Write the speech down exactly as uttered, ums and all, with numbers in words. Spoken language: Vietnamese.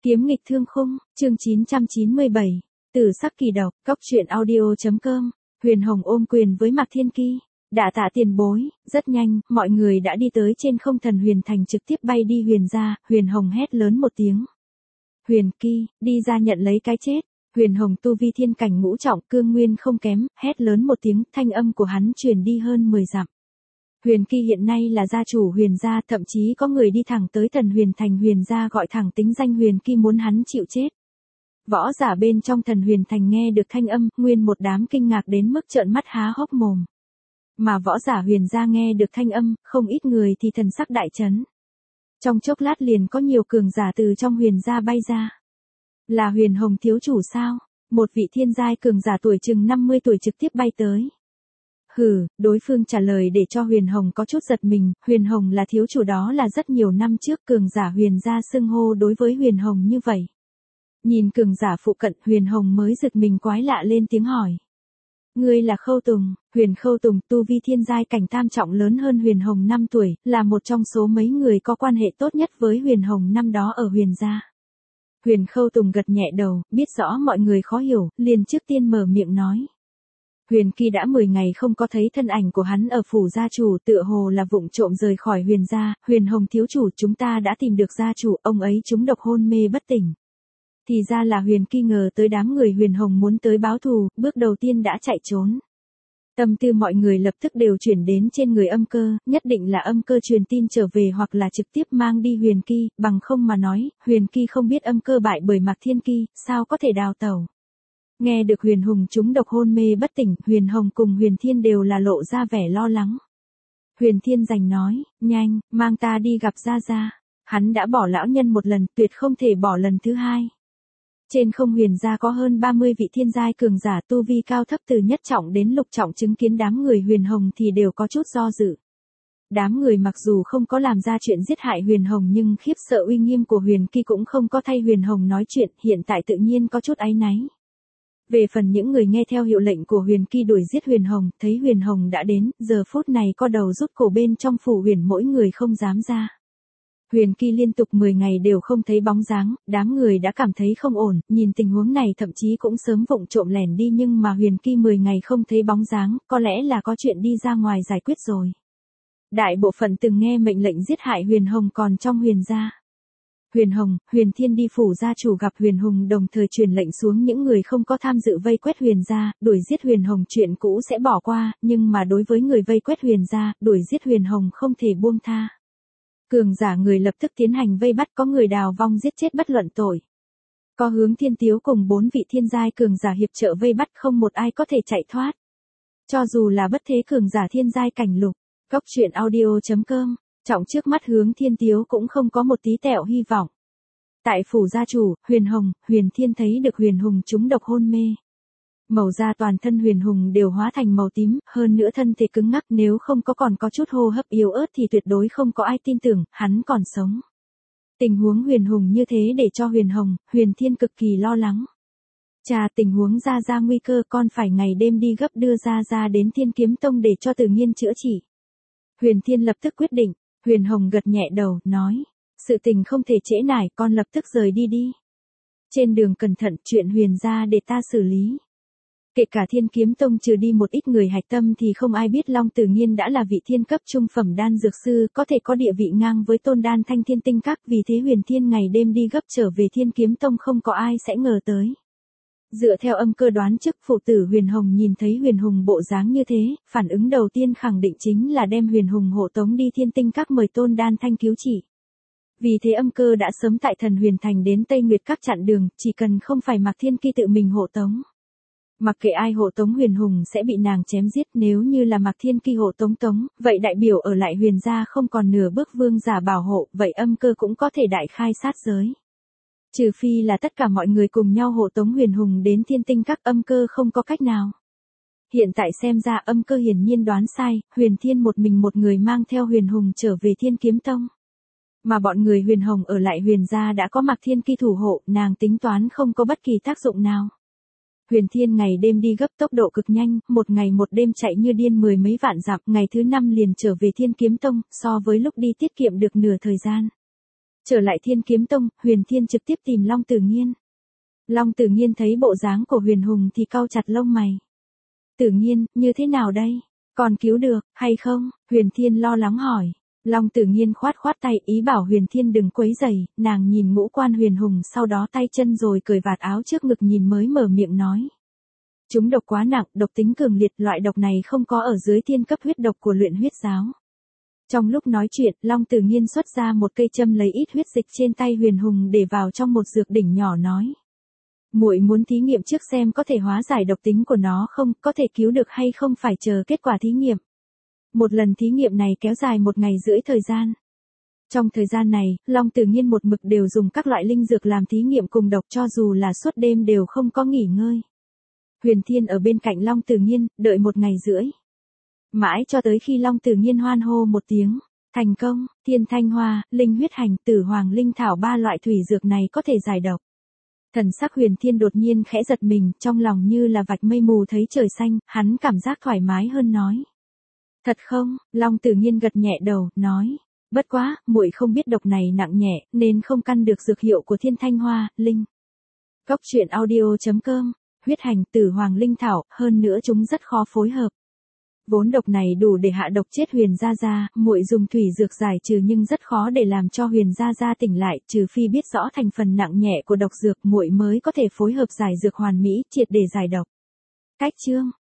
Kiếm nghịch thương khung, chương chín trăm chín mươi bảy, Tử sắc kỳ độc, cóc truyện audio.com, Huyền Hồng ôm quyền với Mạc Thiên Ki, đả tạ tiền bối, rất nhanh, mọi người đã đi tới trên không thần huyền thành trực tiếp bay đi Huyền gia. Huyền Hồng hét lớn một tiếng. Huyền Ki, đi ra nhận lấy cái chết. Huyền Hồng tu vi thiên cảnh ngũ trọng, cương nguyên không kém, hét lớn một tiếng, thanh âm của hắn truyền đi hơn mười dặm. Huyền Ki hiện nay là gia chủ Huyền gia, thậm chí có người đi thẳng tới thần huyền thành Huyền gia gọi thẳng tính danh Huyền Ki muốn hắn chịu chết. Võ giả bên trong thần huyền thành nghe được thanh âm, nguyên một đám kinh ngạc đến mức trợn mắt há hốc mồm. Mà võ giả Huyền gia nghe được thanh âm, không ít người thì thần sắc đại chấn. Trong chốc lát liền có nhiều cường giả từ trong Huyền gia bay ra. Là Huyền Hồng thiếu chủ sao? Một vị thiên giai cường giả tuổi chừng năm mươi tuổi trực tiếp bay tới. Hừ, đối phương trả lời để cho Huyền Hồng có chút giật mình. Huyền Hồng là thiếu chủ, đó là rất nhiều năm trước cường giả Huyền gia xưng hô đối với Huyền Hồng như vậy. Nhìn cường giả phụ cận, Huyền Hồng mới giật mình quái lạ lên tiếng hỏi. Ngươi là Khâu Tùng? Huyền Khâu Tùng tu vi thiên giai cảnh tam trọng, lớn hơn Huyền Hồng năm tuổi, là một trong số mấy người có quan hệ tốt nhất với Huyền Hồng năm đó ở Huyền gia. Huyền Khâu Tùng gật nhẹ đầu, biết rõ mọi người khó hiểu, liền trước tiên mở miệng nói. Huyền Ki đã mười ngày không có thấy thân ảnh của hắn ở phủ gia chủ, tựa hồ là vụng trộm rời khỏi Huyền gia. Huyền Hồng thiếu chủ, chúng ta đã tìm được gia chủ, ông ấy trúng độc hôn mê bất tỉnh. Thì ra là Huyền Ki ngờ tới đám người Huyền Hồng muốn tới báo thù, bước đầu tiên đã chạy trốn. Tâm tư mọi người lập tức đều chuyển đến trên người Âm Cơ, nhất định là Âm Cơ truyền tin trở về hoặc là trực tiếp mang đi Huyền Ki, bằng không mà nói, Huyền Ki không biết Âm Cơ bại bởi Mạc Thiên Ki, sao có thể đào tẩu. Nghe được Huyền Hồng trúng độc hôn mê bất tỉnh, Huyền Hồng cùng Huyền Thiên đều là lộ ra vẻ lo lắng. Huyền Thiên giành nói, nhanh, mang ta đi gặp Gia Gia. Hắn đã bỏ lão nhân một lần, tuyệt không thể bỏ lần thứ hai. Trên không Huyền gia có hơn ba mươi vị thiên giai cường giả tu vi cao thấp từ nhất trọng đến lục trọng, chứng kiến đám người Huyền Hồng thì đều có chút do dự. Đám người mặc dù không có làm ra chuyện giết hại Huyền Hồng nhưng khiếp sợ uy nghiêm của Huyền Ki cũng không có thay Huyền Hồng nói chuyện, hiện tại tự nhiên có chút áy náy. Về phần những người nghe theo hiệu lệnh của Huyền Ki đuổi giết Huyền Hồng, thấy Huyền Hồng đã đến, giờ phút này co đầu rút cổ bên trong phủ Huyền, mỗi người không dám ra. Huyền Ki liên tục mười ngày đều không thấy bóng dáng, đám người đã cảm thấy không ổn, nhìn tình huống này thậm chí cũng sớm vụng trộm lẻn đi, nhưng mà Huyền Ki mười ngày không thấy bóng dáng, có lẽ là có chuyện đi ra ngoài giải quyết rồi. Đại bộ phận từng nghe mệnh lệnh giết hại Huyền Hồng còn trong Huyền gia. Huyền Hồng, Huyền Thiên đi phủ gia chủ gặp Huyền Hồng, đồng thời truyền lệnh xuống những người không có tham dự vây quét Huyền gia, đuổi giết Huyền Hồng chuyện cũ sẽ bỏ qua, nhưng mà đối với người vây quét Huyền gia, đuổi giết Huyền Hồng không thể buông tha. Cường giả người lập tức tiến hành vây bắt, có người đào vong giết chết bất luận tội. Có Hướng Thiên Tiếu cùng bốn vị thiên giai cường giả hiệp trợ vây bắt, không một ai có thể chạy thoát. Cho dù là bất thế cường giả thiên giai cảnh lục, cóc truyện audio.com, trọng trước mắt Hướng Thiên Tiếu cũng không có một tí tẹo hy vọng. Tại phủ gia chủ, Huyền Hồng, Huyền Thiên thấy được Huyền Hồng trúng độc hôn mê. Màu da toàn thân Huyền Hồng đều hóa thành màu tím, hơn nữa thân thể cứng ngắc, nếu không có còn có chút hô hấp yếu ớt thì tuyệt đối không có ai tin tưởng hắn còn sống. Tình huống Huyền Hồng như thế để cho Huyền Hồng, Huyền Thiên cực kỳ lo lắng. Chà, tình huống Gia Gia nguy cơ, con phải ngày đêm đi gấp đưa Gia Gia đến Thiên Kiếm Tông để cho Từ Nghiên chữa trị. Huyền Thiên lập tức quyết định. Huyền Hồng gật nhẹ đầu, nói, sự tình không thể trễ nải, con lập tức rời đi đi. Trên đường cẩn thận, chuyện Huyền gia để ta xử lý. Kể cả Thiên Kiếm Tông trừ đi một ít người hạch tâm thì không ai biết Long Tử Nghiên đã là vị thiên cấp trung phẩm đan dược sư, có thể có địa vị ngang với Tôn Đan Thanh Thiên Tinh Các, vì thế Huyền Thiên ngày đêm đi gấp trở về Thiên Kiếm Tông không có ai sẽ ngờ tới. Dựa theo Âm Cơ đoán trước, phụ tử Huyền Hồng nhìn thấy Huyền Hồng bộ dáng như thế, phản ứng đầu tiên khẳng định chính là đem Huyền Hồng hộ tống đi Thiên Tinh Các mời Tôn Đan Thanh cứu trị. Vì thế Âm Cơ đã sớm tại thần huyền thành đến Tây Nguyệt Các chặn đường, chỉ cần không phải Mạc Thiên Ki tự mình hộ tống. Mặc kệ ai hộ tống Huyền Hồng sẽ bị nàng chém giết, nếu như là Mạc Thiên Ki hộ tống tống, vậy đại biểu ở lại Huyền gia không còn nửa bước vương giả bảo hộ, vậy Âm Cơ cũng có thể đại khai sát giới. Trừ phi là tất cả mọi người cùng nhau hộ tống Huyền Hồng đến Thiên Tinh Các, Âm Cơ không có cách nào. Hiện tại xem ra Âm Cơ hiển nhiên đoán sai, Huyền Thiên một mình một người mang theo Huyền Hồng trở về Thiên Kiếm Tông. Mà bọn người Huyền Hồng ở lại Huyền gia đã có Mạc Thiên Ki thủ hộ, nàng tính toán không có bất kỳ tác dụng nào. Huyền Thiên ngày đêm đi gấp tốc độ cực nhanh, một ngày một đêm chạy như điên mười mấy vạn dặm, ngày thứ năm liền trở về Thiên Kiếm Tông, so với lúc đi tiết kiệm được nửa thời gian. Trở lại Thiên Kiếm Tông, Huyền Thiên trực tiếp tìm Long Tử Nghiên. Long Tử Nghiên thấy bộ dáng của Huyền Hùng thì cau chặt lông mày. Tử Nghiên, như thế nào đây? Còn cứu được, hay không? Huyền Thiên lo lắng hỏi. Long Tử Nghiên khoát khoát tay ý bảo Huyền Thiên đừng quấy rầy, nàng nhìn ngũ quan Huyền Hùng sau đó tay chân rồi cởi vạt áo trước ngực nhìn mới mở miệng nói. Chúng độc quá nặng, độc tính cường liệt, loại độc này không có ở dưới thiên cấp huyết độc của luyện huyết giáo. Trong lúc nói chuyện, Long Tử Nghiên xuất ra một cây châm lấy ít huyết dịch trên tay Huyền Hùng để vào trong một dược đỉnh nhỏ nói. Muội muốn thí nghiệm trước xem có thể hóa giải độc tính của nó không, có thể cứu được hay không phải chờ kết quả thí nghiệm. Một lần thí nghiệm này kéo dài một ngày rưỡi thời gian. Trong thời gian này, Long Tử Nghiên một mực đều dùng các loại linh dược làm thí nghiệm cùng độc cho dù là suốt đêm đều không có nghỉ ngơi. Huyền Thiên ở bên cạnh Long Tử Nghiên, đợi một ngày rưỡi. Mãi cho tới khi Long Tử Nghiên hoan hô một tiếng, thành công, Thiên Thanh Hoa, Linh Huyết Hành, Tử Hoàng Linh Thảo ba loại thủy dược này có thể giải độc. Thần sắc Huyền Thiên đột nhiên khẽ giật mình, trong lòng như là vạch mây mù thấy trời xanh, hắn cảm giác thoải mái hơn nói. Thật không? Long Tử Nghiên gật nhẹ đầu, nói. Bất quá, muội không biết độc này nặng nhẹ, nên không căn được dược hiệu của Thiên Thanh Hoa, Linh. Góc truyện audio chấm com, Huyết Hành, Tử Hoàng Linh Thảo, hơn nữa chúng rất khó phối hợp. Vốn độc này đủ để hạ độc chết Huyền Gia Gia, muội dùng thủy dược giải trừ nhưng rất khó để làm cho Huyền Gia Gia tỉnh lại, trừ phi biết rõ thành phần nặng nhẹ của độc dược, muội mới có thể phối hợp giải dược hoàn mỹ, triệt để giải độc. Cách chương